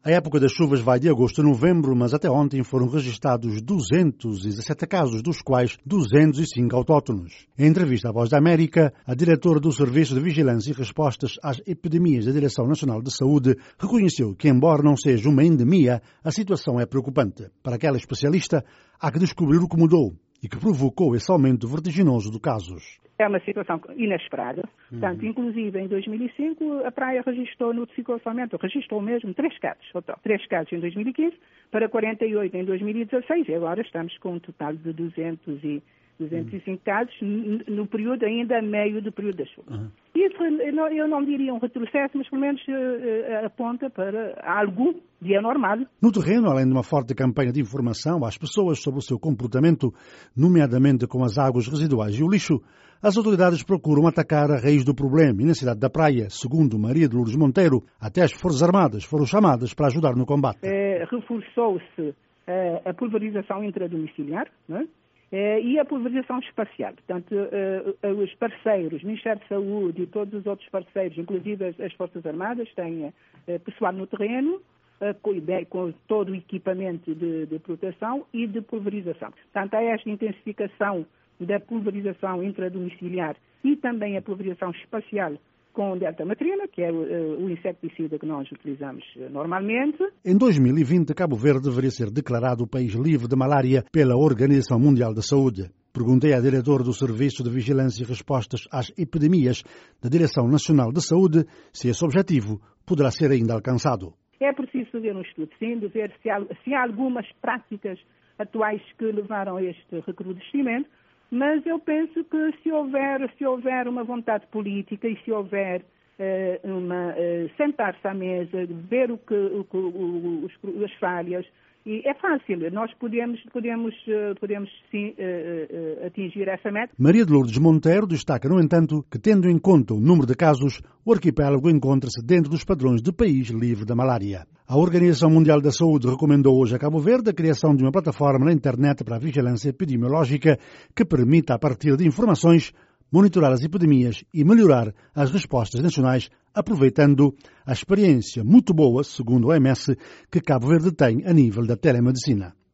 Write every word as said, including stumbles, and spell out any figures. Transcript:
A época das chuvas vai de agosto a novembro, mas até ontem foram registados duzentos e dezassete casos, dos quais duzentos e cinco autóctonos. Em entrevista à Voz da América, a diretora do Serviço de Vigilância e Respostas às Epidemias da Direção Nacional de Saúde reconheceu que, embora não seja uma endemia, a situação é preocupante. Para aquela especialista, há que descobrir o que mudou e que provocou esse aumento vertiginoso de casos. É uma situação inesperada. Portanto, uhum. inclusive em dois mil e cinco, a praia registrou, notificou somente, registrou mesmo três casos. Três casos em dois mil e quinze, para quarenta e oito em dois mil e dezasseis, e agora estamos com um total de duzentos e cinco casos no período ainda meio do período da chuva. Uhum. Isso eu não diria um retrocesso, mas pelo menos uh, aponta para algo de anormal. No terreno, além de uma forte campanha de informação às pessoas sobre o seu comportamento, nomeadamente com as águas residuais e o lixo, as autoridades procuram atacar a raiz do problema e na cidade da Praia, segundo Maria de Lourdes Monteiro, até as Forças Armadas foram chamadas para ajudar no combate. É, reforçou-se é, a pulverização intradomiciliar, né? É, e a pulverização espacial. Portanto, é, os parceiros, o Ministério da Saúde e todos os outros parceiros, inclusive as, as Forças Armadas, têm é, pessoal no terreno, é, com, com todo o equipamento de, de proteção e de pulverização. Portanto, há esta intensificação da pulverização intradomiciliar e também a pulverização espacial com deltamatrina, que é o, o inseticida que nós utilizamos normalmente. Em dois mil e vinte, Cabo Verde deveria ser declarado o país livre de malária pela Organização Mundial da Saúde. Perguntei à diretora do Serviço de Vigilância e Respostas às Epidemias da Direção Nacional de Saúde se esse objetivo poderá ser ainda alcançado. É preciso fazer um estudo, sim, de ver se há, se há algumas práticas atuais que levaram a este recrudescimento, mas eu penso que se houver, se houver uma vontade política e se houver uh, uma uh, sentar-se à mesa, ver o que, o que o, os, as falhas, e é fácil, nós podemos, podemos, uh, podemos sim uh, uh, atingir essa meta. Maria de Lourdes Monteiro destaca, no entanto, que tendo em conta o número de casos, o arquipélago encontra-se dentro dos padrões de país livre da malária. A Organização Mundial da Saúde recomendou hoje a Cabo Verde a criação de uma plataforma na internet para a vigilância epidemiológica que permita, a partir de informações, monitorar as epidemias e melhorar as respostas nacionais, aproveitando a experiência muito boa, segundo a O M S, que Cabo Verde tem a nível da telemedicina.